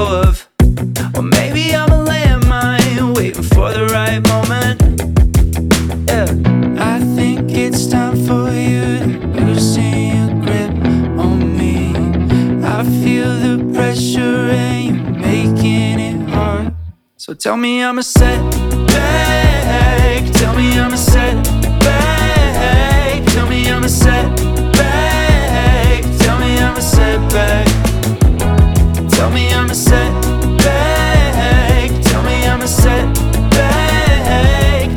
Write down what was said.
of. Or maybe I'm a landmine waiting for the right moment. Yeah, I think it's time for you to loosen your grip on me. I feel the pressure and you're making it hard. So tell me I'm a setback, tell me I'm a setback.